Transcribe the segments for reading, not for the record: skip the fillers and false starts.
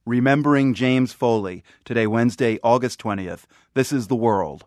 Remembering James Foley. Today, Wednesday, August 20th. This is The World.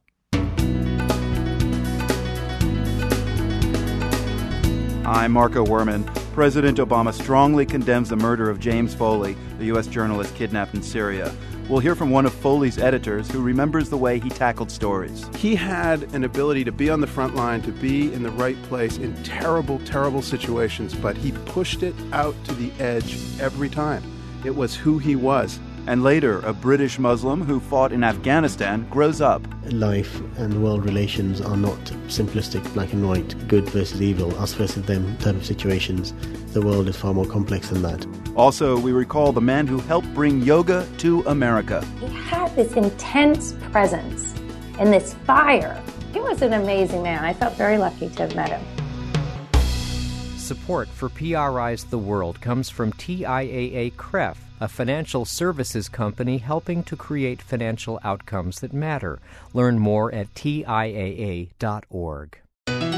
I'm Marco Werman. President Obama strongly condemns the murder of James Foley, the U.S. journalist kidnapped in Syria. We'll hear from one of Foley's editors who remembers the way he tackled stories. He had an ability to be on the front line, to be in the right place in terrible, terrible situations, but he pushed it out to the edge every time. It was who he was. And later, a British Muslim who fought in Afghanistan grows up. Life and world relations are not simplistic, black and white, good versus evil, us versus them type of situations. The world is far more complex than that. Also, we recall the man who helped bring yoga to America. He had this intense presence and this fire. He was an amazing man. I felt very lucky to have met him. Support for PRI's The World comes from TIAA-CREF, a financial services company helping to create financial outcomes that matter. Learn more at TIAA.org.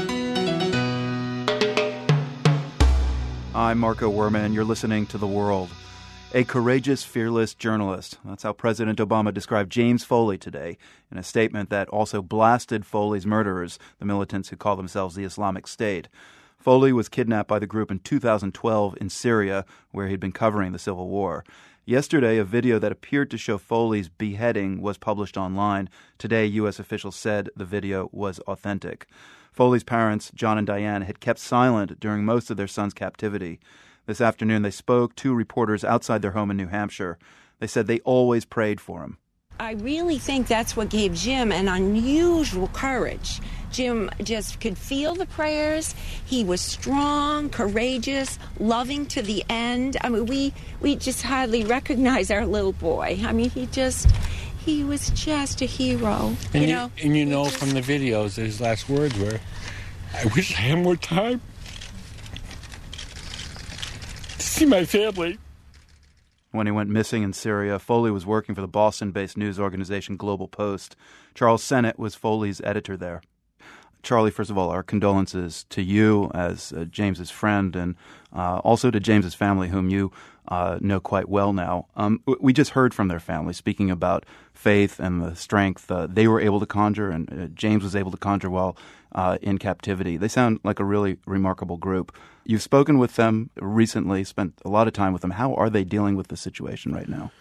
I'm Marco Werman. You're listening to The World. A courageous, fearless journalist. That's how President Obama described James Foley today in a statement that also blasted Foley's murderers, the militants who call themselves the Islamic State. Foley was kidnapped by the group in 2012 in Syria, where he'd been covering the civil war. Yesterday, a video that appeared to show Foley's beheading was published online. Today, U.S. officials said the video was authentic. Foley's parents, John and Diane, had kept silent during most of their son's captivity. This afternoon, they spoke to reporters outside their home in New Hampshire. They said they always prayed for him. I really think that's what gave Jim an unusual courage. Jim just could feel the prayers. He was strong, courageous, loving to the end. I mean, we just hardly recognize our little boy. I mean, he was just a hero. And you know from the videos, his last words were, "I wish I had more time to see my family." When he went missing in Syria, Foley was working for the Boston-based news organization Global Post. Charles Sennett was Foley's editor there. Charlie, first of all, our condolences to you as James's friend and also to James's family, whom you know quite well now. We just heard from their family speaking about faith and the strength they were able to conjure and James was able to conjure while in captivity. They sound like a really remarkable group. You've spoken with them recently, spent a lot of time with them. How are they dealing with the situation right now?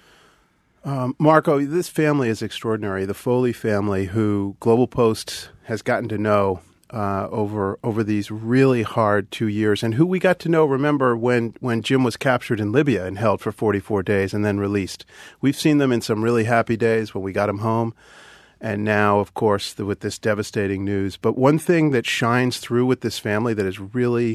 Marco, this family is extraordinary. The Foley family, who Global Post has gotten to know over these really hard 2 years, and who we got to know, remember, when Jim was captured in Libya and held for 44 days and then released. We've seen them in some really happy days when we got him home, and now, of course, with this devastating news. But one thing that shines through with this family that is really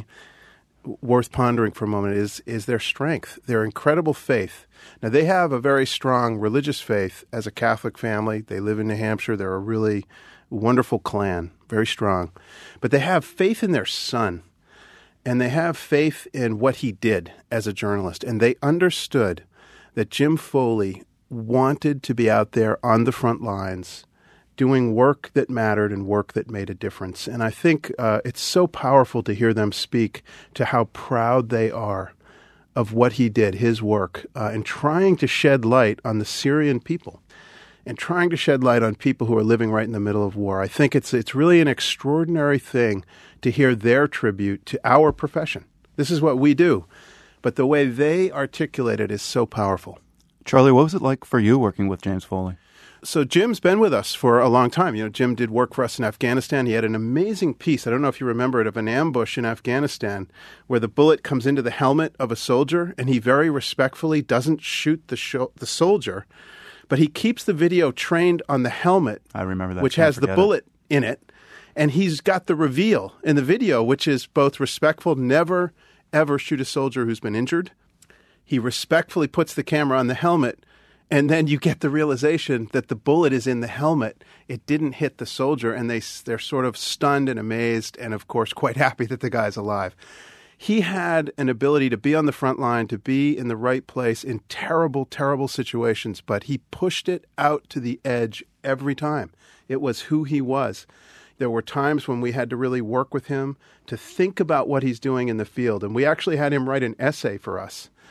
worth pondering for a moment is their strength, their incredible faith. Now, they have a very strong religious faith as a Catholic family. They live in New Hampshire. They're a really wonderful clan, very strong. But they have faith in their son, and they have faith in what he did as a journalist. And they understood that Jim Foley wanted to be out there on the front lines doing work that mattered and work that made a difference. And I think it's so powerful to hear them speak to how proud they are of what he did, his work, and trying to shed light on the Syrian people and trying to shed light on people who are living right in the middle of war. I think it's really an extraordinary thing to hear their tribute to our profession. This is what we do. But the way they articulate it is so powerful. Charlie, what was it like for you working with James Foley? So Jim's been with us for a long time. Jim did work for us in Afghanistan. He had an amazing piece, I don't know if you remember it, of an ambush in Afghanistan where the bullet comes into the helmet of a soldier and he very respectfully doesn't shoot the soldier, but he keeps the video trained on the helmet. I remember that. Which has the bullet in it. And he's got the reveal in the video, which is both respectful, never, ever shoot a soldier who's been injured. He respectfully puts the camera on the helmet. And then you get the realization that the bullet is in the helmet. It didn't hit the soldier, and they're sort of stunned and amazed and, of course, quite happy that the guy's alive. He had an ability to be on the front line, to be in the right place in terrible, terrible situations, but he pushed it out to the edge every time. It was who he was. There were times when we had to really work with him to think about what he's doing in the field, and we actually had him write an essay for us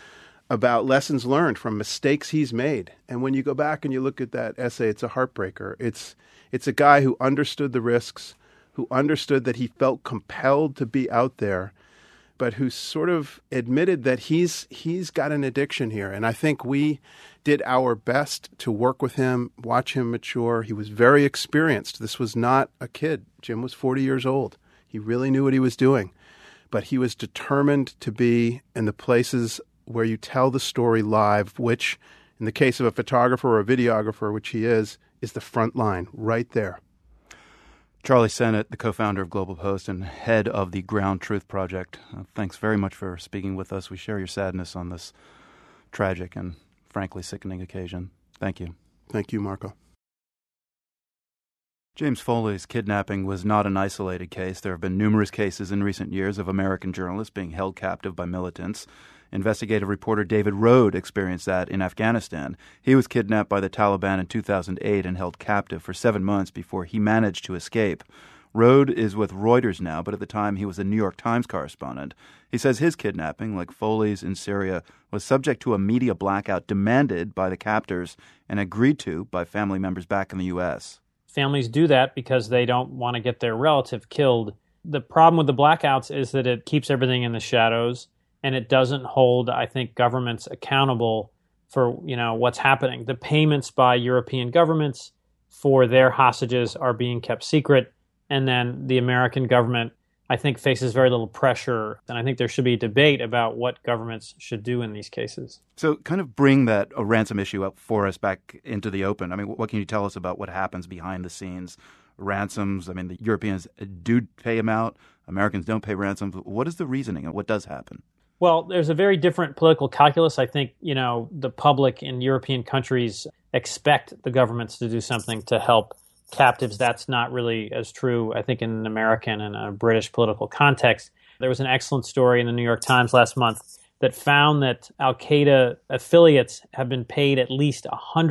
about lessons learned from mistakes he's made. And when you go back and you look at that essay, it's a heartbreaker. It's a guy who understood the risks, who understood that he felt compelled to be out there, but who sort of admitted that he's got an addiction here. And I think we did our best to work with him, watch him mature. He was very experienced. This was not a kid. Jim was 40 years old. He really knew what he was doing. But he was determined to be in the places where you tell the story live, which, in the case of a photographer or a videographer, which he is the front line, right there. Charlie Sennott, the co-founder of Global Post and head of the Ground Truth Project. Thanks very much for speaking with us. We share your sadness on this tragic and frankly sickening occasion. Thank you. Thank you, Marco. James Foley's kidnapping was not an isolated case. There have been numerous cases in recent years of American journalists being held captive by militants. Investigative reporter David Rohde experienced that in Afghanistan. He was kidnapped by the Taliban in 2008 and held captive for 7 months before he managed to escape. Rohde is with Reuters now, but at the time he was a New York Times correspondent. He says his kidnapping, like Foley's in Syria, was subject to a media blackout demanded by the captors and agreed to by family members back in the U.S. Families do that because they don't want to get their relative killed. The problem with the blackouts is that it keeps everything in the shadows, and it doesn't hold, I think, governments accountable for, what's happening. The payments by European governments for their hostages are being kept secret, and then the American government, I think, faces very little pressure. And I think there should be a debate about what governments should do in these cases. So kind of bring a ransom issue up for us back into the open. I mean, what can you tell us about what happens behind the scenes? Ransoms, I mean, the Europeans do pay them out. Americans don't pay ransoms. What is the reasoning and what does happen? Well, there's a very different political calculus. I think, the public in European countries expect the governments to do something to help captives. That's not really as true, I think, in an American and a British political context. There was an excellent story in the New York Times last month that found that Al-Qaeda affiliates have been paid at least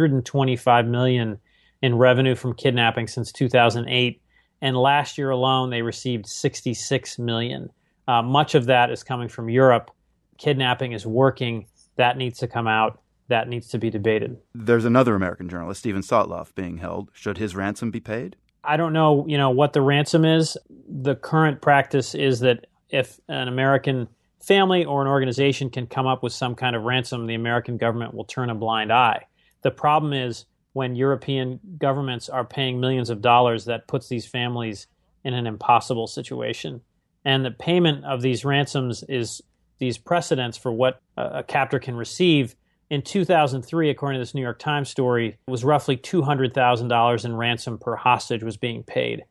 $125 million in revenue from kidnapping since 2008. And last year alone, they received $66 million. Much of that is coming from Europe. Kidnapping is working. That needs to come out. That needs to be debated. There's another American journalist, Steven Sotloff, being held. Should his ransom be paid? I don't know, what the ransom is. The current practice is that if an American family or an organization can come up with some kind of ransom, the American government will turn a blind eye. The problem is when European governments are paying millions of dollars, that puts these families in an impossible situation. And the payment of these ransoms is these precedents for what a captor can receive. In 2003, according to this New York Times story, it was roughly $200,000 in ransom per hostage was being paid.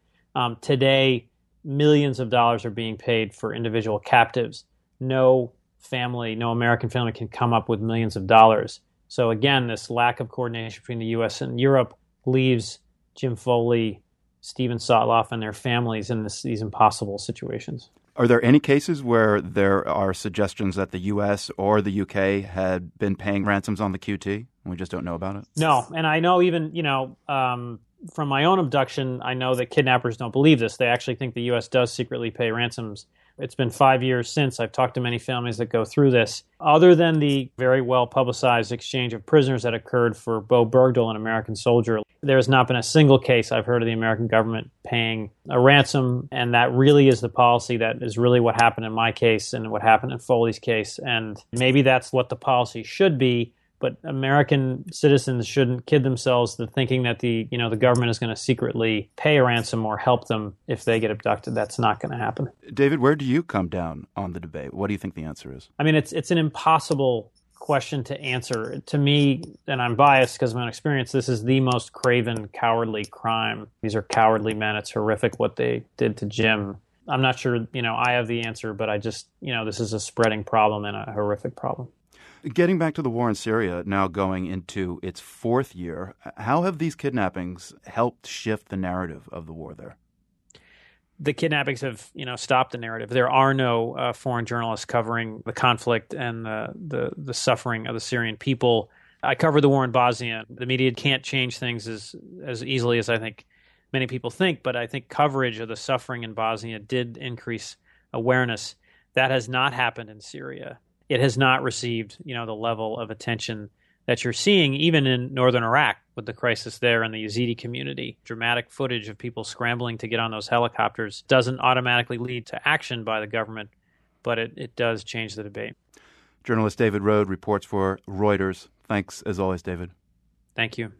Today, millions of dollars are being paid for individual captives. No American family can come up with millions of dollars. So again, this lack of coordination between the U.S. and Europe leaves Jim Foley, Steven Sotloff, and their families in these impossible situations. Are there any cases where there are suggestions that the U.S. or the U.K. had been paying ransoms on the QT and we just don't know about it? No, and I know even, from my own abduction, I know that kidnappers don't believe this. They actually think the U.S. does secretly pay ransoms. It's been 5 years since. I've talked to many families that go through this. Other than the very well-publicized exchange of prisoners that occurred for Bo Bergdahl, an American soldier, there has not been a single case I've heard of the American government paying a ransom, and that really is the policy. That is really what happened in my case and what happened in Foley's case. And maybe that's what the policy should be, but American citizens shouldn't kid themselves to thinking that the government is going to secretly pay a ransom or help them if they get abducted. That's not going to happen. David, where do you come down on the debate? What do you think the answer is? I mean, it's an impossible question to answer. To me, and I'm biased because of my own experience, this is the most craven, cowardly crime. These are cowardly men. It's horrific what they did to Jim. I'm not sure, I have the answer, but I just, this is a spreading problem and a horrific problem. Getting back to the war in Syria, now going into its 4th year, how have these kidnappings helped shift the narrative of the war there? The kidnappings have, stopped the narrative. There are no foreign journalists covering the conflict and the suffering of the Syrian people. I covered the war in Bosnia. The media can't change things as easily as I think many people think, but I think coverage of the suffering in Bosnia did increase awareness. That has not happened in Syria. it has not received, the level of attention that you're seeing even in northern Iraq with the crisis there in the Yazidi community. Dramatic footage of people scrambling to get on those helicopters doesn't automatically lead to action by the government, but it does change the debate. Journalist David Rohde reports for Reuters. Thanks, as always, David. Thank you.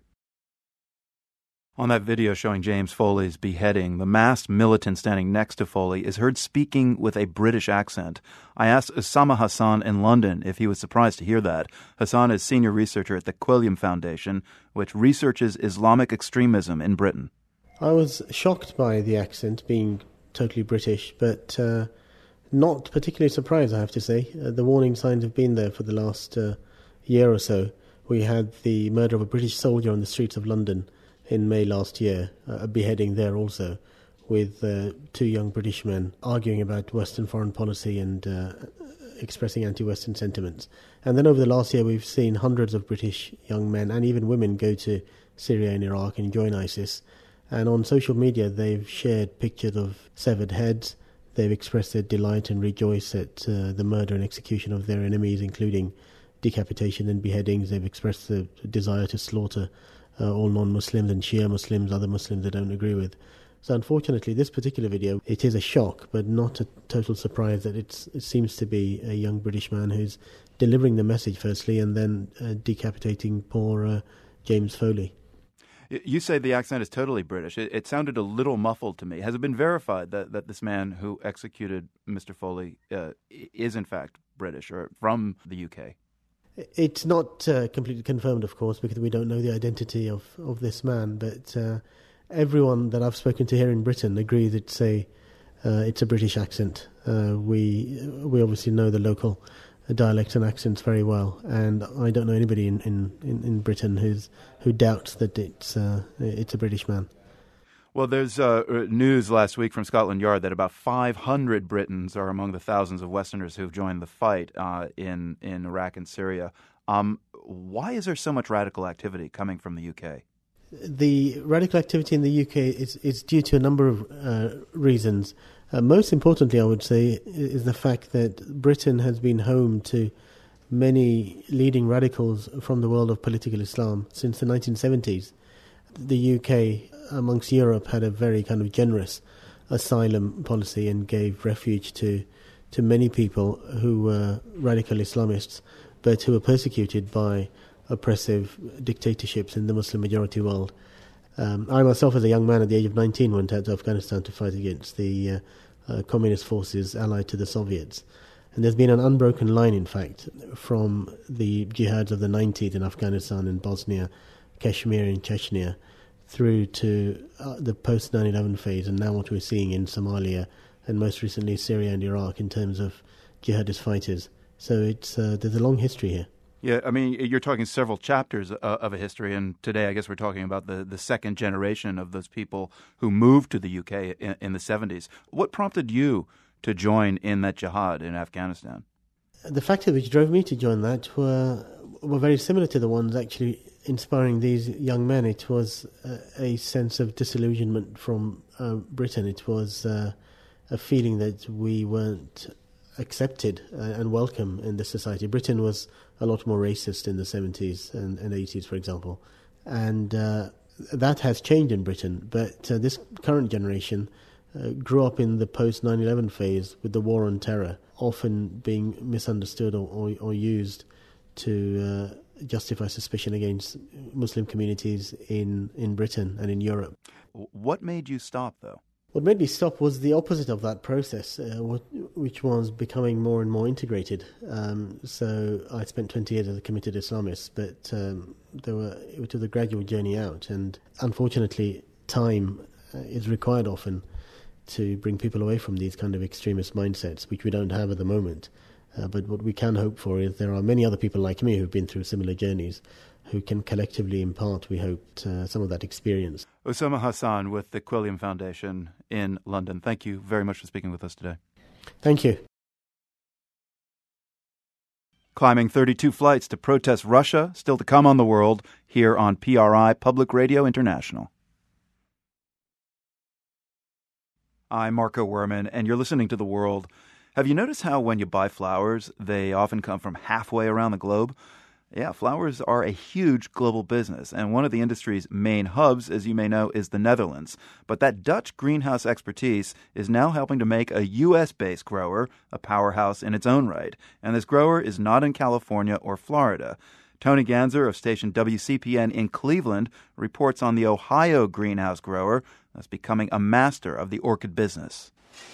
On that video showing James Foley's beheading, the masked militant standing next to Foley is heard speaking with a British accent. I asked Usama Hassan in London if he was surprised to hear that. Hassan is senior researcher at the Quilliam Foundation, which researches Islamic extremism in Britain. I was shocked by the accent being totally British, but not particularly surprised, I have to say. The warning signs have been there for the last year or so. We had the murder of a British soldier on the streets of London in May last year, a beheading there also, with two young British men arguing about Western foreign policy and expressing anti-Western sentiments. And then over the last year we've seen hundreds of British young men and even women go to Syria and Iraq and join ISIS. And on social media they've shared pictures of severed heads. They've expressed their delight and rejoice at the murder and execution of their enemies, including decapitation and beheadings. They've expressed the desire to slaughter all non-Muslims and Shia Muslims, other Muslims they don't agree with. So unfortunately, this particular video, it is a shock, but not a total surprise that it seems to be a young British man who's delivering the message firstly and then decapitating poor James Foley. You say the accent is totally British. It sounded a little muffled to me. Has it been verified that this man who executed Mr. Foley is in fact British or from the UK? It's not completely confirmed, of course, because we don't know the identity of this man. But everyone that I've spoken to here in Britain agrees it's a British accent. We obviously know the local dialects and accents very well, and I don't know anybody in Britain who doubts that it's a British man. Well, there's news last week from Scotland Yard that about 500 Britons are among the thousands of Westerners who've joined the fight in Iraq and Syria. Why is there so much radical activity coming from the UK? The radical activity in the UK is due to a number of reasons. Most importantly, I would say, is the fact that Britain has been home to many leading radicals from the world of political Islam since the 1970s. The UK, amongst Europe, had a very kind of generous asylum policy and gave refuge to many people who were radical Islamists, but who were persecuted by oppressive dictatorships in the Muslim majority world. I myself, as a young man at the age of 19, went out to Afghanistan to fight against the communist forces allied to the Soviets. And there's been an unbroken line, in fact, from the jihads of the 90s in Afghanistan and Bosnia, Kashmir and Chechnya, through to the post 9/11 phase, and now what we're seeing in Somalia and most recently Syria and Iraq in terms of jihadist fighters. So there's a long history here. Yeah, I mean, you're talking several chapters of a history, and today I guess we're talking about the second generation of those people who moved to the UK in the 70s. What prompted you to join in that jihad in Afghanistan? The factors which drove me to join that were very similar to the ones actually inspiring these young men. It was a sense of disillusionment from Britain. It was a feeling that we weren't accepted and welcome in this society. Britain was a lot more racist in the 70s and 80s, for example. And that has changed in Britain. But this current generation grew up in the post 9/11 phase with the war on terror, often being misunderstood or used to justify suspicion against Muslim communities in Britain and in Europe. What made you stop, though? What made me stop was the opposite of that process, which was becoming more and more integrated. So I spent 20 years as a committed Islamist, but it was a gradual journey out. And unfortunately, time is required often to bring people away from these kind of extremist mindsets, which we don't have at the moment. But what we can hope for is there are many other people like me who've been through similar journeys who can collectively impart, we hope, some of that experience. Usama Hassan with the Quilliam Foundation in London. Thank you very much for speaking with us today. Thank you. Climbing 32 flights to protest Russia, still to come on The World, here on PRI, Public Radio International. I'm Marco Werman, and you're listening to The World. Have you noticed how when you buy flowers, they often come from halfway around the globe? Yeah, flowers are a huge global business, and one of the industry's main hubs, as you may know, is the Netherlands. But that Dutch greenhouse expertise is now helping to make a U.S.-based grower a powerhouse in its own right. And this grower is not in California or Florida. Tony Ganser of station WCPN in Cleveland reports on the Ohio greenhouse grower that's becoming a master of the orchid business.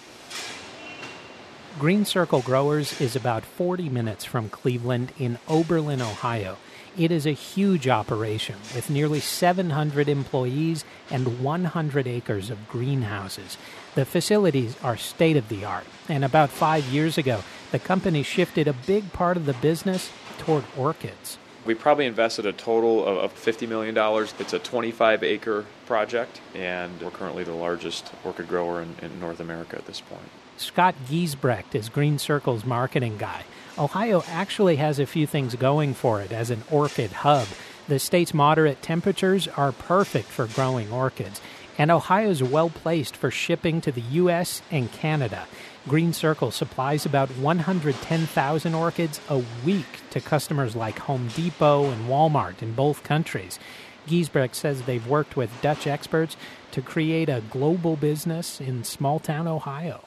Green Circle Growers is about 40 minutes from Cleveland in Oberlin, Ohio. It is a huge operation with nearly 700 employees and 100 acres of greenhouses. The facilities are state-of-the-art, and about 5 years ago, the company shifted a big part of the business toward orchids. We probably invested a total of $50 million. It's a 25-acre project, and we're currently the largest orchid grower in North America at this point. Scott Giesbrecht is Green Circle's marketing guy. Ohio actually has a few things going for it as an orchid hub. The state's moderate temperatures are perfect for growing orchids, and Ohio's well-placed for shipping to the U.S. and Canada. Green Circle supplies about 110,000 orchids a week to customers like Home Depot and Walmart in both countries. Giesbrecht says they've worked with Dutch experts to create a global business in small-town Ohio.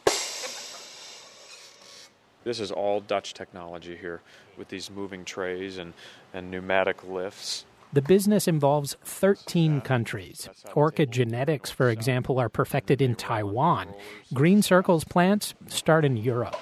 This is all Dutch technology here with these moving trays and pneumatic lifts. The business involves 13 countries. Orchid genetics, for example, are perfected in Taiwan. Green Circle's plants start in Europe.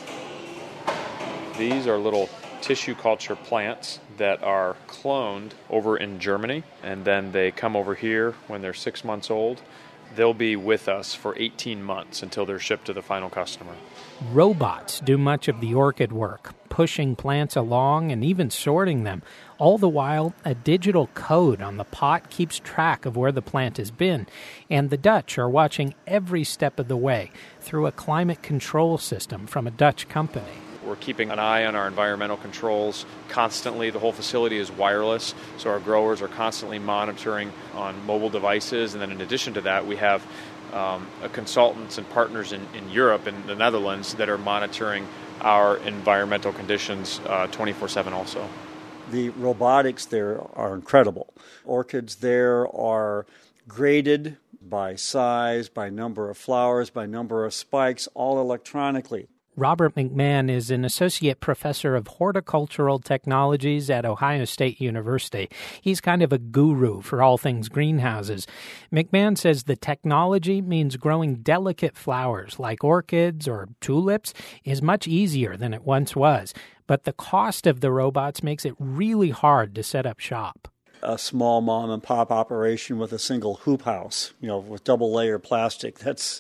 These are little tissue culture plants that are cloned over in Germany, and then they come over here when they're 6 months old. They'll be with us for 18 months until they're shipped to the final customer. Robots do much of the orchid work, pushing plants along and even sorting them. All the while, a digital code on the pot keeps track of where the plant has been. And the Dutch are watching every step of the way through a climate control system from a Dutch company. We're keeping an eye on our environmental controls constantly. The whole facility is wireless, so our growers are constantly monitoring on mobile devices. And then in addition to that, we have consultants and partners in Europe and the Netherlands that are monitoring our environmental conditions 24/7 also. The robotics there are incredible. Orchids there are graded by size, by number of flowers, by number of spikes, all electronically. Robert McMahon is an associate professor of horticultural technologies at Ohio State University. He's kind of a guru for all things greenhouses. McMahon says the technology means growing delicate flowers like orchids or tulips is much easier than it once was. But the cost of the robots makes it really hard to set up shop. A small mom-and-pop operation with a single hoop house, with double-layer plastic, that's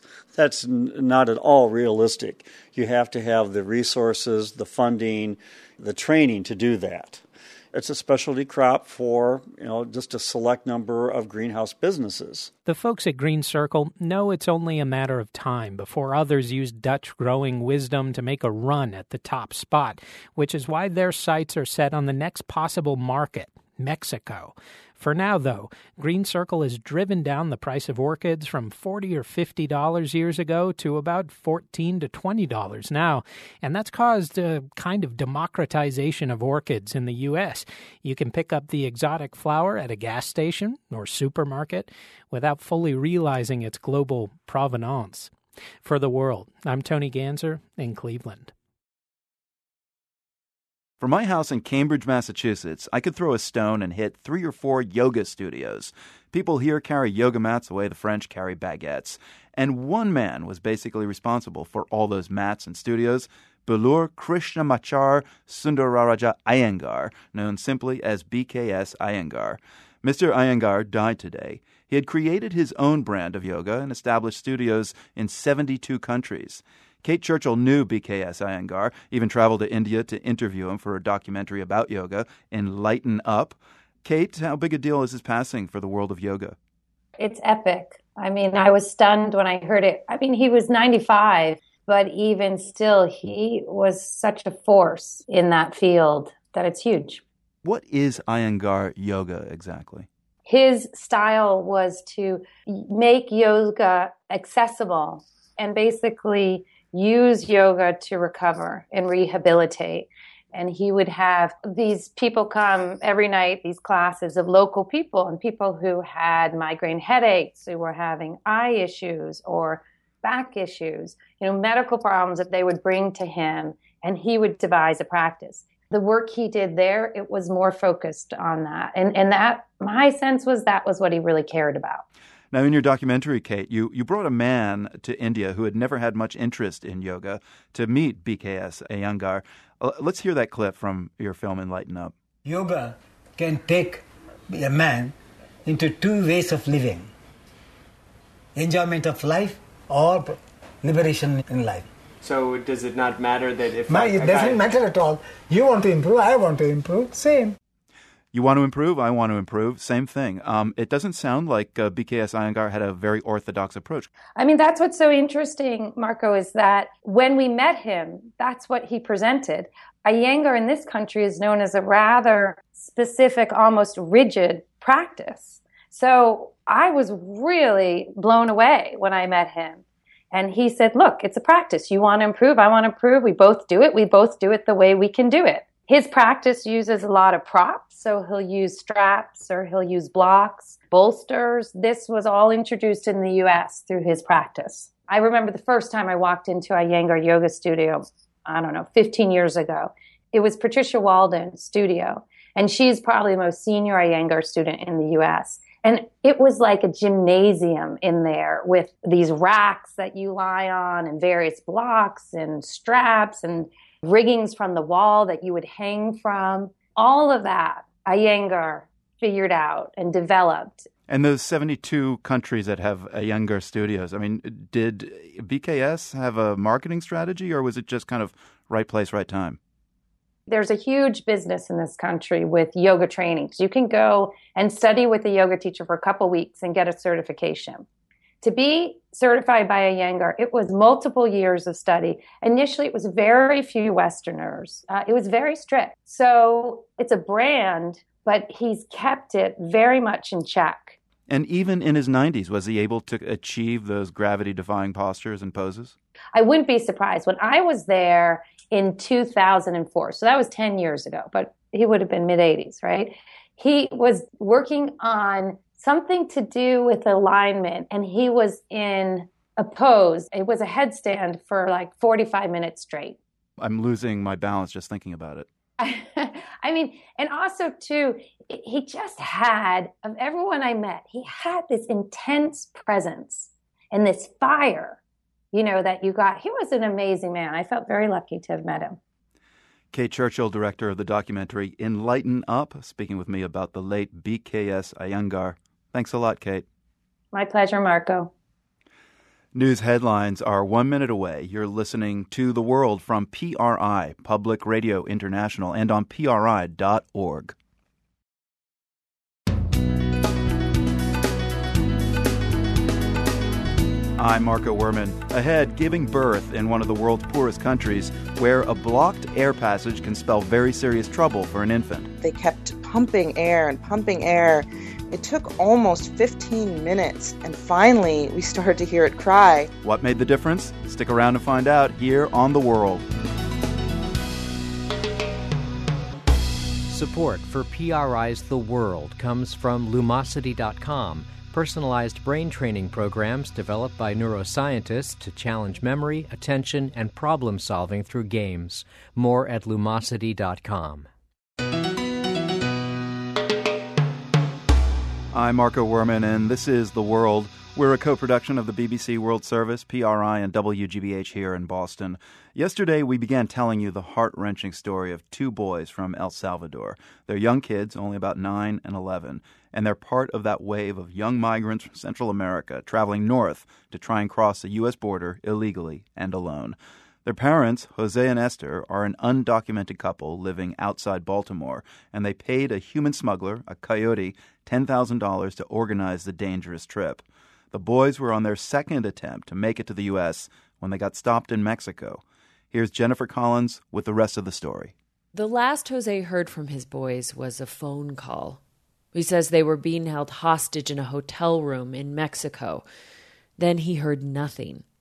not at all realistic. You have to have the resources, the funding, the training to do that. It's a specialty crop for, just a select number of greenhouse businesses. The folks at Green Circle know it's only a matter of time before others use Dutch growing wisdom to make a run at the top spot, which is why their sights are set on the next possible market, Mexico. For now, though, Green Circle has driven down the price of orchids from $40 or $50 years ago to about $14 to $20 now, and that's caused a kind of democratization of orchids in the U.S. You can pick up the exotic flower at a gas station or supermarket without fully realizing its global provenance. For The World, I'm Tony Ganser in Cleveland. From my house in Cambridge, Massachusetts, I could throw a stone and hit 3 or 4 yoga studios. People here carry yoga mats the way the French carry baguettes. And one man was basically responsible for all those mats and studios, Belur Krishnamachar Sundararaja Iyengar, known simply as BKS Iyengar. Mr. Iyengar died today. He had created his own brand of yoga and established studios in 72 countries. Kate Churchill knew BKS Iyengar, even traveled to India to interview him for a documentary about yoga, Enlighten Up. Kate, how big a deal is his passing for the world of yoga? It's epic. I mean, I was stunned when I heard it. I mean, he was 95, but even still, he was such a force in that field that it's huge. What is Iyengar yoga exactly? His style was to make yoga accessible and basically use yoga to recover and rehabilitate. And he would have these people come every night, these classes of local people and people who had migraine headaches, who were having eye issues or back issues, medical problems that they would bring to him, and he would devise a practice. The work he did there, it was more focused on that. And that, my sense was that was what he really cared about. Now, in your documentary, Kate, you brought a man to India who had never had much interest in yoga to meet BKS Iyengar. Let's hear that clip from your film, Enlighten Up. Yoga can take a man into two ways of living: enjoyment of life or liberation in life. So does it not matter that if... It doesn't matter at all. You want to improve, I want to improve, same. You want to improve, I want to improve, same thing. It doesn't sound like BKS Iyengar had a very orthodox approach. I mean, that's what's so interesting, Marco, is that when we met him, that's what he presented. Iyengar in this country is known as a rather specific, almost rigid practice. So I was really blown away when I met him. And he said, look, it's a practice. You want to improve, I want to improve. We both do it. We both do it the way we can do it. His practice uses a lot of props. So he'll use straps or he'll use blocks, bolsters. This was all introduced in the U.S. through his practice. I remember the first time I walked into Iyengar Yoga Studio, 15 years ago. It was Patricia Walden's studio. And she's probably the most senior Iyengar student in the U.S. And it was like a gymnasium in there with these racks that you lie on and various blocks and straps and riggings from the wall that you would hang from. All of that Iyengar figured out and developed. And those 72 countries that have Iyengar studios, I mean, did BKS have a marketing strategy, or was it just kind of right place, right time? There's a huge business in this country with yoga training. So you can go and study with a yoga teacher for a couple weeks and get a certification. To be certified by Iyengar, it was multiple years of study. Initially, it was very few Westerners. It was very strict. So it's a brand, but he's kept it very much in check. And even in his 90s, was he able to achieve those gravity-defying postures and poses? I wouldn't be surprised. When I was there in 2004, so that was 10 years ago, but he would have been mid-80s, right? He was working on something to do with alignment, and he was in a pose. It was a headstand for like 45 minutes straight. I'm losing my balance just thinking about it. I mean, and also, too, he just had, of everyone I met, he had this intense presence and this fire, that you got. He was an amazing man. I felt very lucky to have met him. Kate Churchill, director of the documentary Enlighten Up, speaking with me about the late BKS Iyengar. Thanks a lot, Kate. My pleasure, Marco. News headlines are 1 minute away. You're listening to The World from PRI, Public Radio International, and on PRI.org. I'm Marco Werman. Ahead, giving birth in one of the world's poorest countries, where a blocked air passage can spell very serious trouble for an infant. They kept pumping air and pumping air. It took almost 15 minutes, and finally we started to hear it cry. What made the difference? Stick around to find out here on The World. Support for PRI's The World comes from Lumosity.com, personalized brain training programs developed by neuroscientists to challenge memory, attention, and problem-solving through games. More at Lumosity.com. I'm Marco Werman, and this is The World. We're a co-production of the BBC World Service, PRI, and WGBH here in Boston. Yesterday, we began telling you the heart-wrenching story of two boys from El Salvador. They're young kids, only about 9 and 11, and they're part of that wave of young migrants from Central America traveling north to try and cross the U.S. border illegally and alone. Their parents, Jose and Esther, are an undocumented couple living outside Baltimore, and they paid a human smuggler, a coyote, $10,000 to organize the dangerous trip. The boys were on their second attempt to make it to the U.S. when they got stopped in Mexico. Here's Jennifer Collins with the rest of the story. The last Jose heard from his boys was a phone call. He says they were being held hostage in a hotel room in Mexico. Then he heard nothing.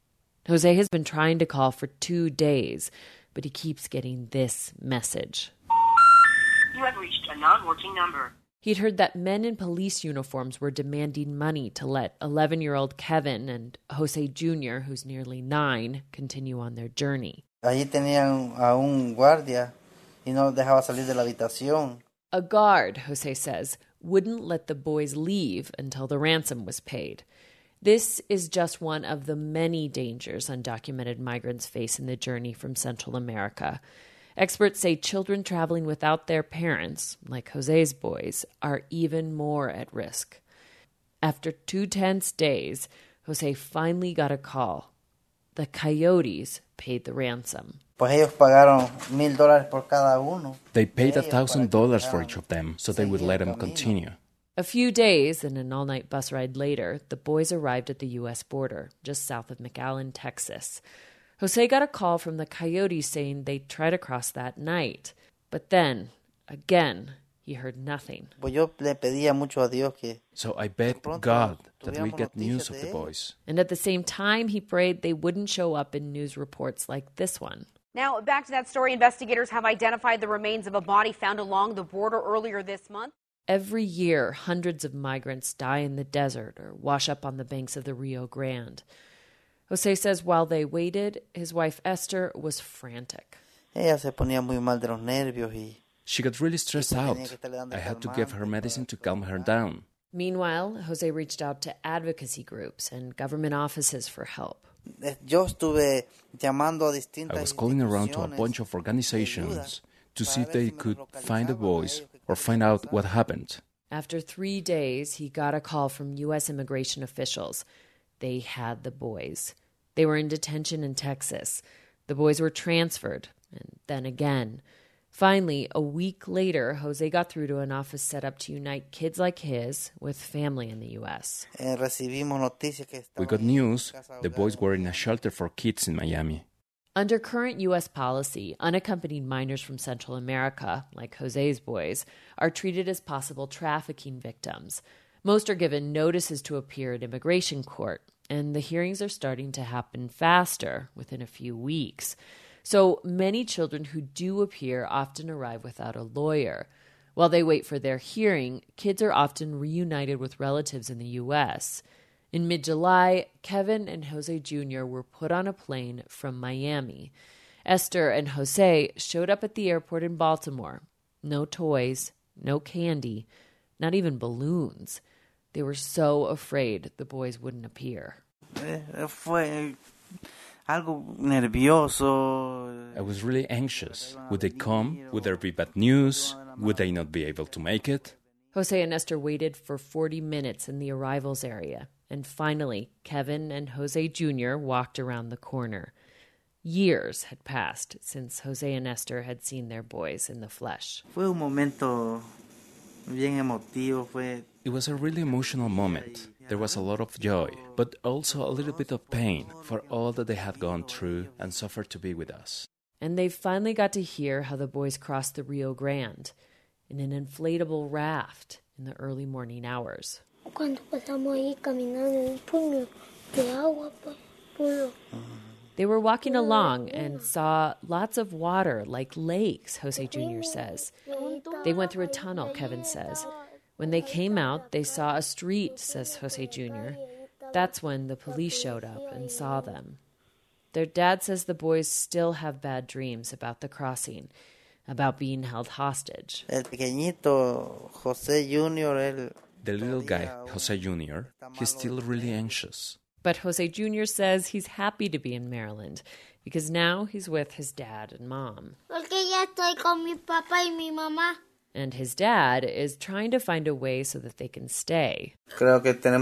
Jose has been trying to call for 2 days, but he keeps getting this message. You have reached a non-working number. He'd heard that men in police uniforms were demanding money to let 11-year-old Kevin and Jose Jr., who's nearly 9, continue on their journey. Allí tenían a un guardia y no dejaba salir de la habitación. A guard, Jose says, wouldn't let the boys leave until the ransom was paid. This is just one of the many dangers undocumented migrants face in the journey from Central America. Experts say children traveling without their parents, like Jose's boys, are even more at risk. After 2 tense days, Jose finally got a call. The Coyotes paid the ransom. Pues ellos pagaron $1,000 por cada uno. They paid $1,000 for each of them, so they would let them continue. A few days and an all-night bus ride later, the boys arrived at the U.S. border, just south of McAllen, Texas. Jose got a call from the Coyotes saying they'd try to cross that night. But then, again, he heard nothing. So I begged God that we get news of the boys. And at the same time, he prayed they wouldn't show up in news reports like this one. Now, back to that story. Investigators have identified the remains of a body found along the border earlier this month. Every year, hundreds of migrants die in the desert or wash up on the banks of the Rio Grande. Jose says while they waited, his wife Esther was frantic. She got really stressed out. I had to give her medicine to calm her down. Meanwhile, Jose reached out to advocacy groups and government offices for help. I was calling around to a bunch of organizations to see if they could find the boys or find out what happened. After 3 days, he got a call from U.S. immigration officials. They had the boys. They were in detention in Texas. The boys were transferred, and then again. Finally, a week later, Jose got through to an office set up to unite kids like his with family in the U.S. We got news the boys were in a shelter for kids in Miami. Under current U.S. policy, unaccompanied minors from Central America, like Jose's boys, are treated as possible trafficking victims. Most are given notices to appear at immigration court, and the hearings are starting to happen faster, within a few weeks. So many children who do appear often arrive without a lawyer. While they wait for their hearing, kids are often reunited with relatives in the U.S. In mid-July, Kevin and Jose Jr. were put on a plane from Miami. Esther and Jose showed up at the airport in Baltimore. No toys, no candy, not even balloons. They were so afraid the boys wouldn't appear. I was really anxious. Would they come? Would there be bad news? Would they not be able to make it? Jose and Esther waited for 40 minutes in the arrivals area. And finally, Kevin and Jose Jr. walked around the corner. Years had passed since Jose and Esther had seen their boys in the flesh. It was a really emotional moment. There was a lot of joy, but also a little bit of pain for all that they had gone through and suffered to be with us. And they finally got to hear how the boys crossed the Rio Grande in an inflatable raft in the early morning hours. They were walking along and saw lots of water, like lakes, Jose Jr. says. They went through a tunnel, Kevin says. When they came out, they saw a street, says Jose Jr. That's when the police showed up and saw them. Their dad says the boys still have bad dreams about the crossing, about being held hostage. The little guy, Jose Jr., he's still really anxious. But Jose Jr. says he's happy to be in Maryland because now he's with his dad and mom. And his dad is trying to find a way so that they can stay. Now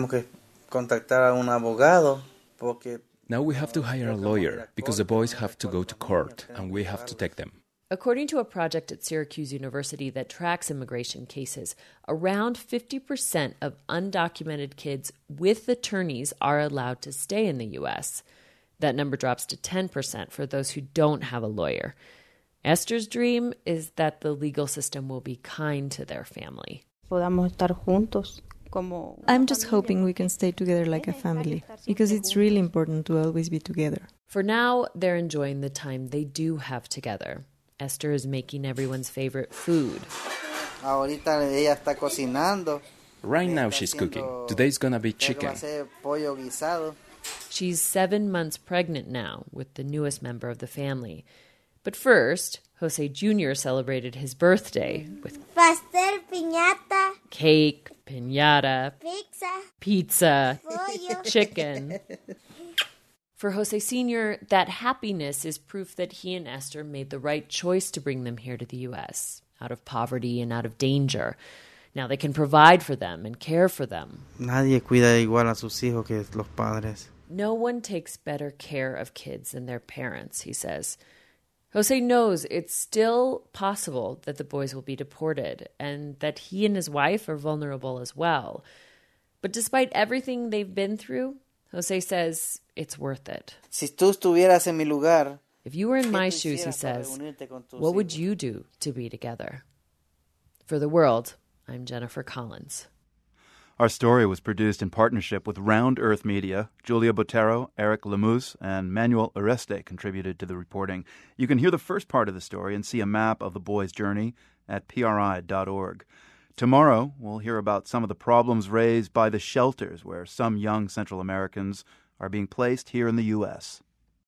we have to hire a lawyer because the boys have to go to court and we have to take them. According to a project at Syracuse University that tracks immigration cases, around 50% of undocumented kids with attorneys are allowed to stay in the U.S. That number drops to 10% for those who don't have a lawyer. Esther's dream is that the legal system will be kind to their family. Podamos estar juntos I'm just hoping we can stay together like a family, because it's really important to always be together. For now, they're enjoying the time they do have together. Esther is making everyone's favorite food. Ahorita ella está cocinando. Right now she's cooking. Today's gonna be chicken. Pollo guisado. She's 7 months pregnant now with the newest member of the family. But first, Jose Jr. celebrated his birthday with pastel, piñata, cake, piñata, pizza, pollo, chicken. For Jose Sr., that happiness is proof that he and Esther made the right choice to bring them here to the U.S., out of poverty and out of danger. Now they can provide for them and care for them. Nadie cuida igual a sus hijos que los padres. No one takes better care of kids than their parents, he says. Jose knows it's still possible that the boys will be deported and that he and his wife are vulnerable as well. But despite everything they've been through, Jose says it's worth it. Si tú estuvieras en mi lugar, if you were in my shoes, he says, what would you do to be together? For The World, I'm Jennifer Collins. Our story was produced in partnership with Round Earth Media. Julia Botero, Eric Lemus, and Manuel Oreste contributed to the reporting. You can hear the first part of the story and see a map of the boys' journey at PRI.org. Tomorrow, we'll hear about some of the problems raised by the shelters where some young Central Americans are being placed here in the U.S.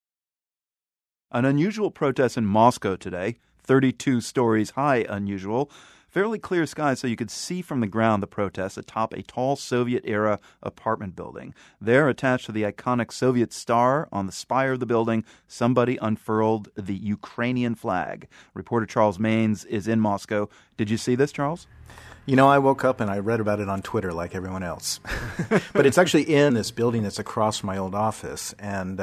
An unusual protest in Moscow today, 32 stories high unusual. Fairly clear skies so you could see from the ground the protests atop a tall Soviet-era apartment building. There, attached to the iconic Soviet star on the spire of the building, somebody unfurled the Ukrainian flag. Reporter Charles Maines is in Moscow. Did you see this, Charles? You know, I woke up and I read about it on Twitter like everyone else. But it's actually in this building that's across from my old office. And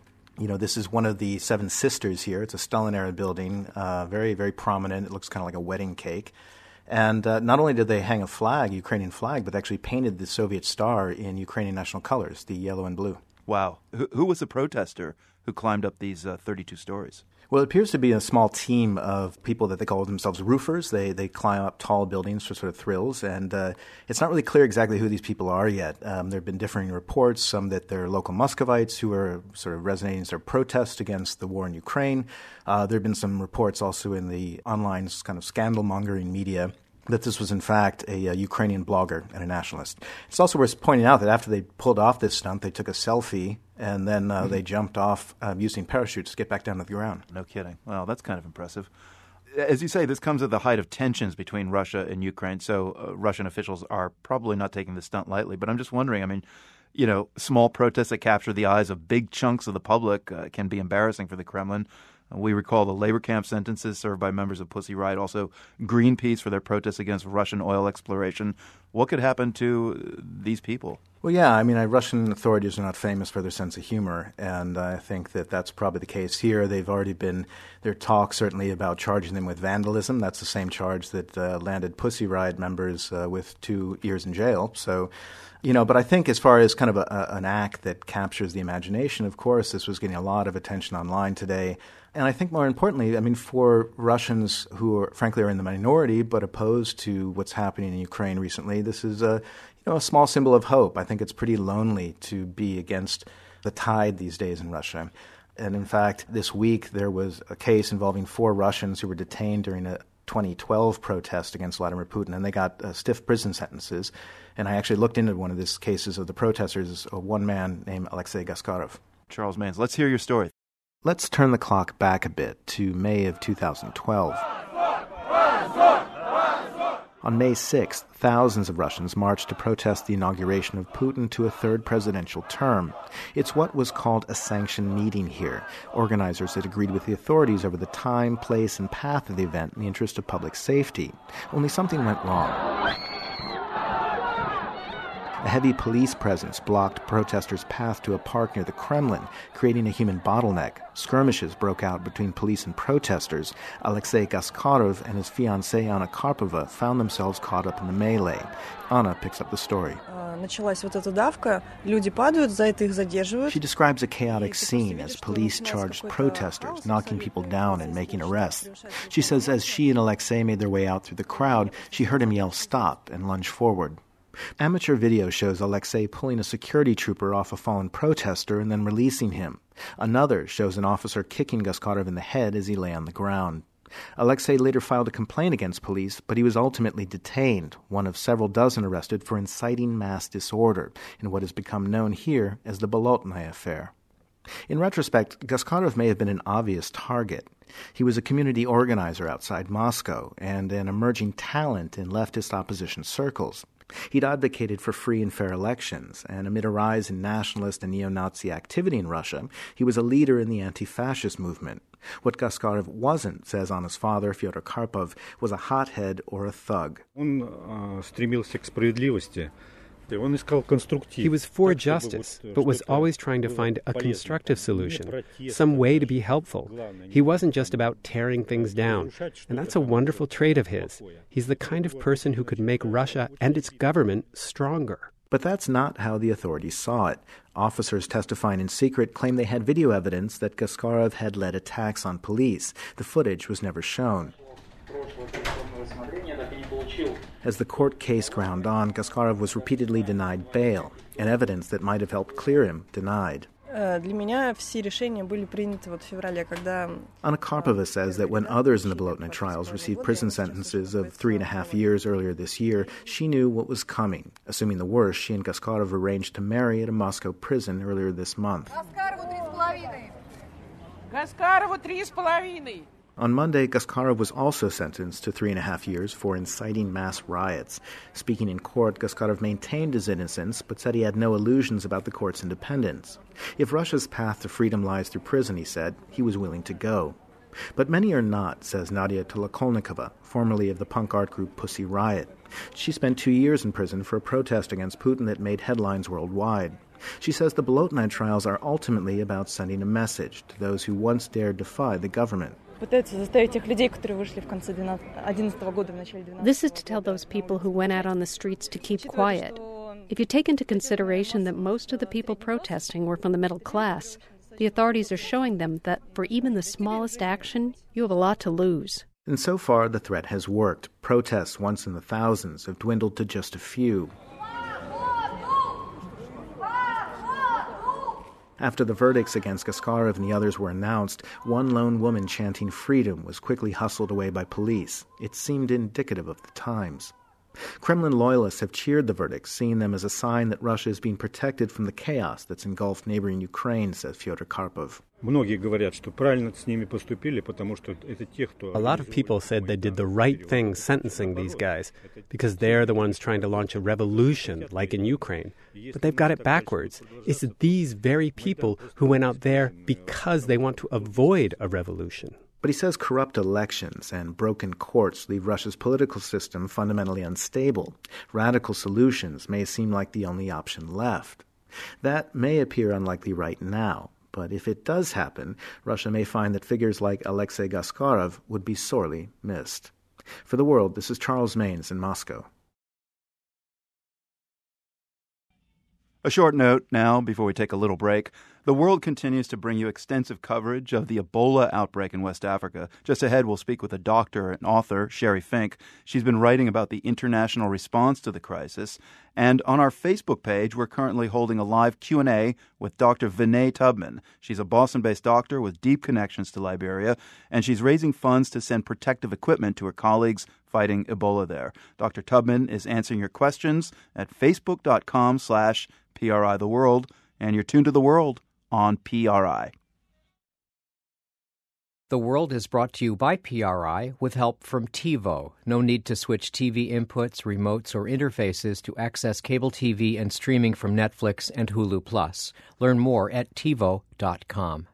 this is one of the Seven Sisters here. It's a Stalin-era building, very, very prominent. It looks kind of like a wedding cake. And not only did they hang a flag, Ukrainian flag, but they actually painted the Soviet star in Ukrainian national colors, the yellow and blue. Wow. Who was the protester who climbed up these 32 stories? Well, it appears to be a small team of people that they call themselves roofers. They climb up tall buildings for sort of thrills, and it's not really clear exactly who these people are yet. There have been differing reports, some that they're local Muscovites who are sort of resonating their protest against the war in Ukraine. There have been some reports also in the online kind of scandal-mongering media that this was in fact a Ukrainian blogger and a nationalist. It's also worth pointing out that after they pulled off this stunt, they took a selfie and then they jumped off using parachutes to get back down to the ground. No kidding. Well, that's kind of impressive. As you say, this comes at the height of tensions between Russia and Ukraine, so Russian officials are probably not taking this stunt lightly. But I'm just wondering, small protests that capture the eyes of big chunks of the public can be embarrassing for the Kremlin. We recall the labor camp sentences served by members of Pussy Riot, also Greenpeace for their protests against Russian oil exploration. What could happen to these people? Well, yeah, Russian authorities are not famous for their sense of humor, and I think that that's probably the case here. They've already been, there are talks certainly about charging them with vandalism. That's the same charge that landed Pussy Riot members with 2 years in jail. So, but I think as far as kind of an act that captures the imagination, of course, this was getting a lot of attention online today. And I think more importantly, for Russians who are, frankly, are in the minority but opposed to what's happening in Ukraine recently, this is a small symbol of hope. I think it's pretty lonely to be against the tide these days in Russia. And in fact, this week there was a case involving 4 Russians who were detained during a 2012 protest against Vladimir Putin, and they got stiff prison sentences. And I actually looked into one of these cases of the protesters, one man named Alexei Gaskarov. Charles Maines, let's hear your story. Let's turn the clock back a bit to May of 2012. On May 6th, thousands of Russians marched to protest the inauguration of Putin to a third presidential term. It's what was called a sanctioned meeting here. Organizers had agreed with the authorities over the time, place, and path of the event in the interest of public safety. Only something went wrong. A heavy police presence blocked protesters' path to a park near the Kremlin, creating a human bottleneck. Skirmishes broke out between police and protesters. Alexei Gaskarov and his fiancée Anna Karpova found themselves caught up in the melee. Anna picks up the story. She describes a chaotic scene as police charged protesters, knocking people down and making arrests. She says as she and Alexei made their way out through the crowd, she heard him yell "stop" and lunge forward. Amateur video shows Alexei pulling a security trooper off a fallen protester and then releasing him. Another shows an officer kicking Gaskarov in the head as he lay on the ground. Alexei later filed a complaint against police, but he was ultimately detained, one of several dozen arrested for inciting mass disorder, in what has become known here as the Bolotnaya affair. In retrospect, Gaskarov may have been an obvious target. He was a community organizer outside Moscow and an emerging talent in leftist opposition circles. He'd advocated for free and fair elections, and amid a rise in nationalist and neo-Nazi activity in Russia, he was a leader in the anti-fascist movement. What Gaskarov wasn't, says Anna's father, Fyodor Karpov, was a hothead or a thug. He was for justice, but was always trying to find a constructive solution, some way to be helpful. He wasn't just about tearing things down, and that's a wonderful trait of his. He's the kind of person who could make Russia and its government stronger. But that's not how the authorities saw it. Officers testifying in secret claimed they had video evidence that Gaskarov had led attacks on police. The footage was never shown. As the court case ground on, Gaskarov was repeatedly denied bail, and evidence that might have helped clear him denied. Anna Karpova says that when others in the Bolotnaya trials received prison sentences of 3.5 years earlier this year, she knew what was coming. Assuming the worst, she and Gaskarov arranged to marry at a Moscow prison earlier this month. On Monday, Gaskarov was also sentenced to 3.5 years for inciting mass riots. Speaking in court, Gaskarov maintained his innocence, but said he had no illusions about the court's independence. If Russia's path to freedom lies through prison, he said, he was willing to go. But many are not, says Nadia Tolokolnikova, formerly of the punk art group Pussy Riot. She spent 2 years in prison for a protest against Putin that made headlines worldwide. She says the Bolotnaya trials are ultimately about sending a message to those who once dared defy the government. This is to tell those people who went out on the streets to keep quiet. If you take into consideration that most of the people protesting were from the middle class, the authorities are showing them that for even the smallest action, you have a lot to lose. And so far, the threat has worked. Protests, once in the thousands, have dwindled to just a few. After the verdicts against Gaskarov and the others were announced, one lone woman chanting freedom was quickly hustled away by police. It seemed indicative of the times. Kremlin loyalists have cheered the verdicts, seeing them as a sign that Russia is being protected from the chaos that's engulfed neighboring Ukraine, says Fyodor Karpov. A lot of people said they did the right thing sentencing these guys because they're the ones trying to launch a revolution like in Ukraine. But they've got it backwards. It's these very people who went out there because they want to avoid a revolution. But he says corrupt elections and broken courts leave Russia's political system fundamentally unstable. Radical solutions may seem like the only option left. That may appear unlikely right now, but if it does happen, Russia may find that figures like Alexei Gaskarov would be sorely missed. For The World, this is Charles Maynes in Moscow. A short note now before we take a little break. The World continues to bring you extensive coverage of the Ebola outbreak in West Africa. Just ahead, we'll speak with a doctor and author, Sherry Fink. She's been writing about the international response to the crisis. And on our Facebook page, we're currently holding a live Q&A with Dr. Vinay Tubman. She's a Boston-based doctor with deep connections to Liberia, and she's raising funds to send protective equipment to her colleagues fighting Ebola there. Dr. Tubman is answering your questions at facebook.com/PRI The World, and you're tuned to The World on PRI. The World is brought to you by PRI with help from TiVo. No need to switch TV inputs, remotes, or interfaces to access cable TV and streaming from Netflix and Hulu+. Learn more at TiVo.com.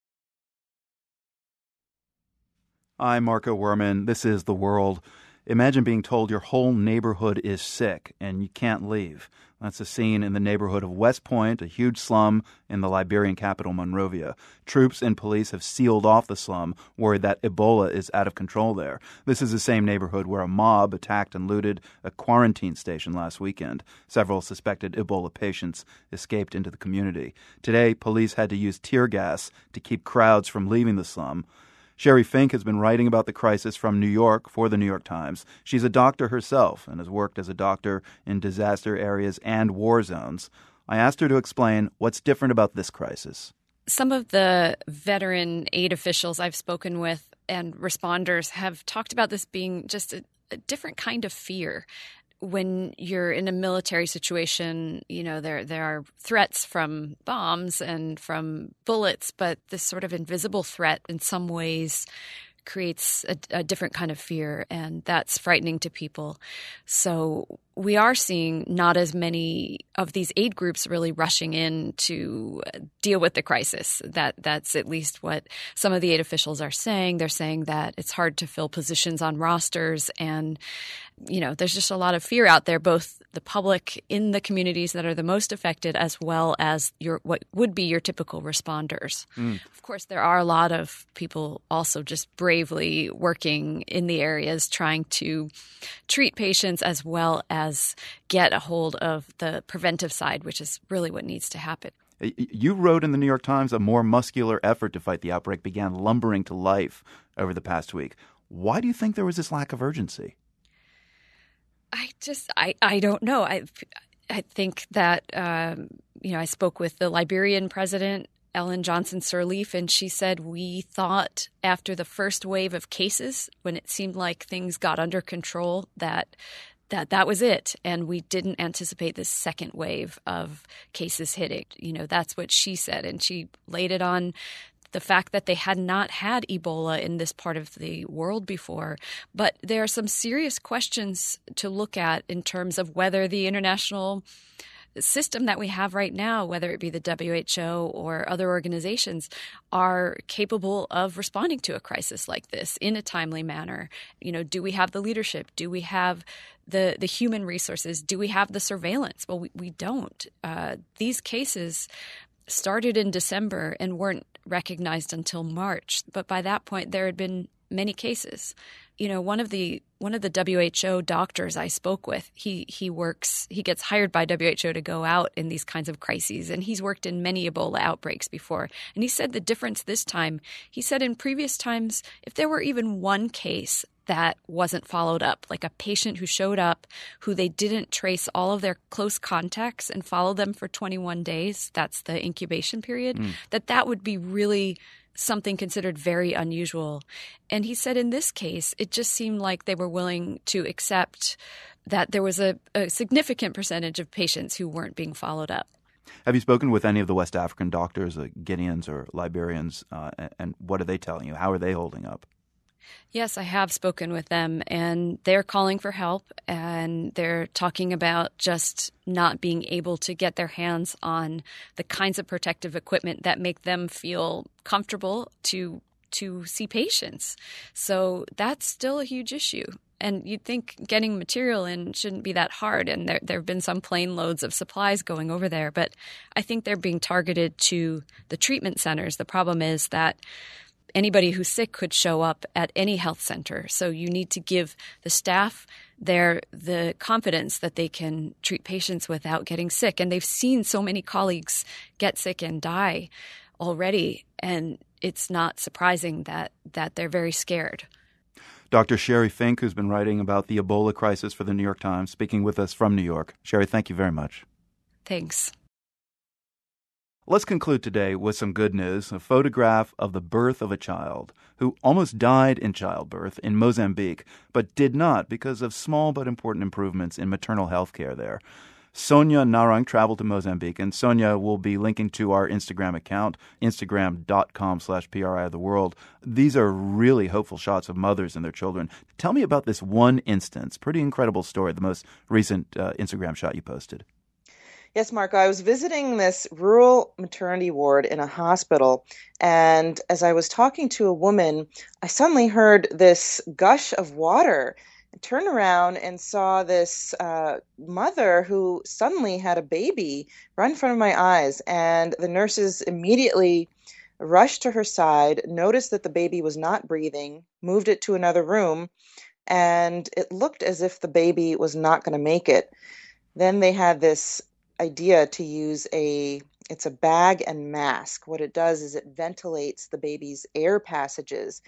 I'm Marco Werman. This is The World. Imagine being told your whole neighborhood is sick and you can't leave. That's a scene in the neighborhood of West Point, a huge slum in the Liberian capital, Monrovia. Troops and police have sealed off the slum, worried that Ebola is out of control there. This is the same neighborhood where a mob attacked and looted a quarantine station last weekend. Several suspected Ebola patients escaped into the community. Today, police had to use tear gas to keep crowds from leaving the slum. Sherry Fink has been writing about the crisis from New York for the New York Times. She's a doctor herself and has worked as a doctor in disaster areas and war zones. I asked her to explain what's different about this crisis. Some of the veteran aid officials I've spoken with and responders have talked about this being just a different kind of fear. When you're in a military situation, there are threats from bombs and from bullets, but this sort of invisible threat in some ways creates a different kind of fear, and that's frightening to people. So we are seeing not as many of these aid groups really rushing in to deal with the crisis. That's at least what some of the aid officials are saying. They're saying that it's hard to fill positions on rosters, and there's just a lot of fear out there, both the public in the communities that are the most affected as well as what would be your typical responders. Of course, there are a lot of people also just bravely working in the areas trying to treat patients as well as get a hold of the preventive side, which is really what needs to happen. You wrote in the New York Times a more muscular effort to fight the outbreak began lumbering to life over the past week. Why do you think there was this lack of urgency? I don't know. I think that, I spoke with the Liberian president, Ellen Johnson Sirleaf, and she said, we thought after the first wave of cases, when it seemed like things got under control, that was it. And we didn't anticipate this second wave of cases hitting. That's what she said. And she laid it on the fact that they had not had Ebola in this part of the world before. But there are some serious questions to look at in terms of whether the international system that we have right now, whether it be the WHO or other organizations, are capable of responding to a crisis like this in a timely manner. Do we have the leadership? Do we have the human resources? Do we have the surveillance? Well, we don't. These cases started in December and weren't recognized until March. But by that point, there had been many cases. One of the WHO doctors I spoke with, he gets hired by WHO to go out in these kinds of crises, and he's worked in many Ebola outbreaks before. And he said the difference this time, he said in previous times, if there were even one case that wasn't followed up, like a patient who showed up who they didn't trace all of their close contacts and follow them for 21 days, that's the incubation period, that would be really something considered very unusual. And he said in this case, it just seemed like they were willing to accept that there was a significant percentage of patients who weren't being followed up. Have you spoken with any of the West African doctors, Guineans or Liberians, and what are they telling you? How are they holding up? Yes, I have spoken with them, and they're calling for help, and they're talking about just not being able to get their hands on the kinds of protective equipment that make them feel comfortable to see patients. So that's still a huge issue. And you'd think getting material in shouldn't be that hard, and there have been some plane loads of supplies going over there, but I think they're being targeted to the treatment centers. The problem is that anybody who's sick could show up at any health center. So you need to give the staff the confidence that they can treat patients without getting sick. And they've seen so many colleagues get sick and die already. And it's not surprising that they're very scared. Dr. Sherry Fink, who's been writing about the Ebola crisis for the New York Times, speaking with us from New York. Sherry, thank you very much. Thanks. Let's conclude today with some good news, a photograph of the birth of a child who almost died in childbirth in Mozambique, but did not because of small but important improvements in maternal health care there. Sonia Narang traveled to Mozambique, and Sonia will be linking to our Instagram account, instagram.com/PRI of the world. These are really hopeful shots of mothers and their children. Tell me about this one instance, pretty incredible story, the most recent Instagram shot you posted. Yes, Marco, I was visiting this rural maternity ward in a hospital, and as I was talking to a woman, I suddenly heard this gush of water. I turned around and saw this mother who suddenly had a baby right in front of my eyes, and the nurses immediately rushed to her side, noticed that the baby was not breathing, moved it to another room, and it looked as if the baby was not going to make it. Then they had this idea to use it's a bag and mask. What it does is it ventilates the baby's air passages.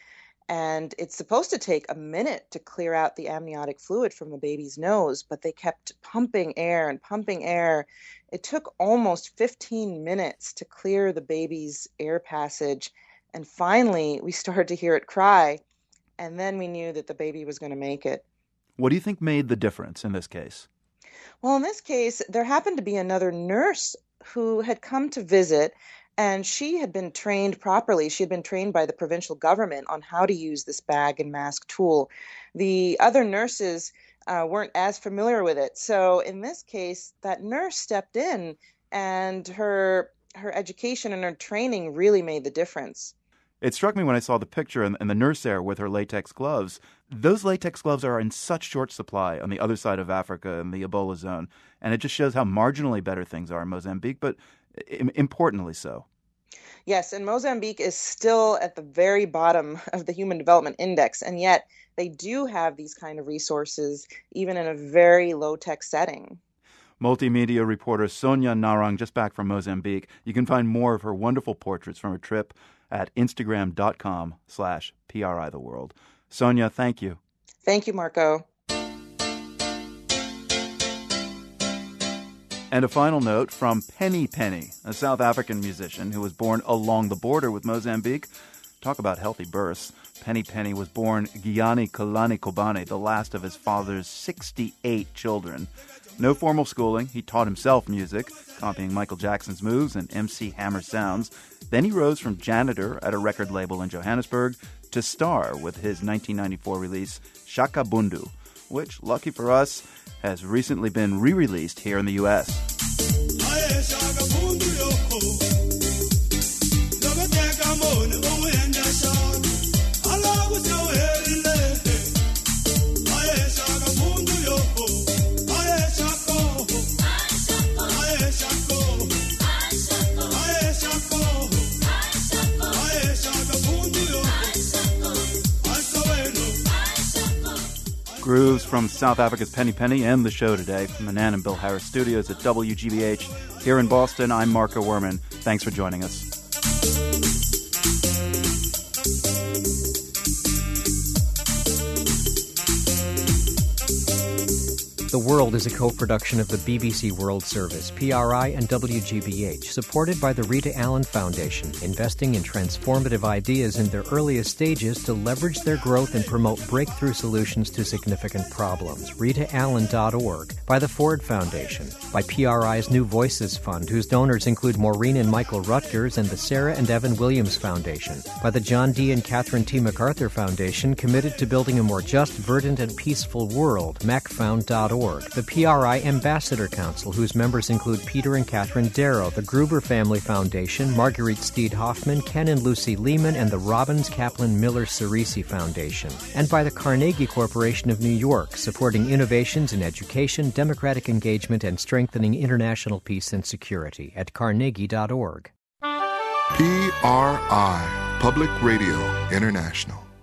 And it's supposed to take a minute to clear out the amniotic fluid from the baby's nose, but they kept pumping air and pumping air. It took almost 15 minutes to clear the baby's air passage. And finally, we started to hear it cry. And then we knew that the baby was going to make it. What do you think made the difference in this case? Well, in this case, there happened to be another nurse who had come to visit, and she had been trained properly. She had been trained by the provincial government on how to use this bag and mask tool. The other nurses weren't as familiar with it. So in this case, that nurse stepped in, and her education and her training really made the difference. It struck me when I saw the picture and the nurse there with her latex gloves. Those latex gloves are in such short supply on the other side of Africa in the Ebola zone, and it just shows how marginally better things are in Mozambique, but importantly so. Yes, and Mozambique is still at the very bottom of the Human Development Index, and yet they do have these kind of resources, even in a very low-tech setting. Multimedia reporter Sonia Narang, just back from Mozambique. You can find more of her wonderful portraits from her trip at Instagram.com/PRI The World. Sonia, thank you. Thank you, Marco. And a final note from Penny Penny, a South African musician who was born along the border with Mozambique. Talk about healthy births. Penny Penny was born Gianni Kalani Kobane, the last of his father's 68 children. No formal schooling. He taught himself music, copying Michael Jackson's moves and MC Hammer sounds. Then he rose from janitor at a record label in Johannesburg to star with his 1994 release Shaka Bundu, which, lucky for us, has recently been re-released here in the U.S. Grooves from South Africa's Penny Penny and the show today from the Nan and Bill Harris studios at WGBH here in Boston. I'm Marco Werman. Thanks for joining us. The World is a co-production of the BBC World Service, PRI, and WGBH, supported by the Rita Allen Foundation, investing in transformative ideas in their earliest stages to leverage their growth and promote breakthrough solutions to significant problems. RitaAllen.org, by the Ford Foundation, by PRI's New Voices Fund, whose donors include Maureen and Michael Rutgers and the Sarah and Evan Williams Foundation, by the John D. and Catherine T. MacArthur Foundation, committed to building a more just, verdant, and peaceful world, macfound.org, the PRI Ambassador Council, whose members include Peter and Catherine Darrow, the Gruber Family Foundation, Marguerite Steed Hoffman, Ken and Lucy Lehman, and the Robbins Kaplan Miller Cerisi Foundation, and by the Carnegie Corporation of New York, supporting innovations in education, democratic engagement, and strengthening international peace and security at carnegie.org. PRI, Public Radio International.